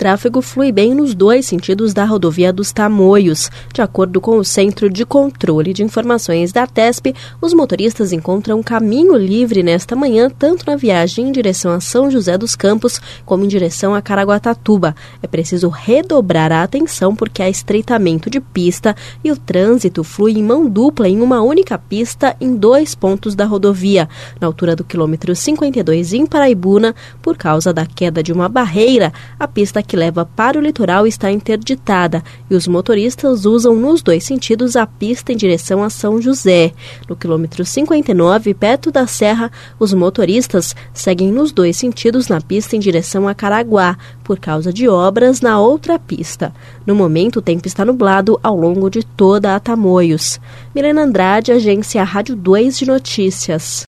tráfego flui bem nos dois sentidos da rodovia dos Tamoios. De acordo com o Centro de Controle de Informações da ATESP, os motoristas encontram caminho livre nesta manhã, tanto na viagem em direção a São José dos Campos, como em direção a Caraguatatuba. É preciso redobrar a atenção porque há estreitamento de pista e o trânsito flui em mão dupla em uma única pista em 2 pontos da rodovia, na altura do quilômetro 52 em Paraibuna, por causa da queda de uma barreira. A pista que leva para o litoral está interditada e os motoristas usam nos 2 sentidos a pista em direção a São José. No quilômetro 59, perto da Serra, os motoristas seguem nos 2 sentidos na pista em direção a Caraguá, por causa de obras na outra pista. No momento, o tempo está nublado ao longo de toda a Tamoios. Milena Andrade, Agência Rádio 2 de Notícias.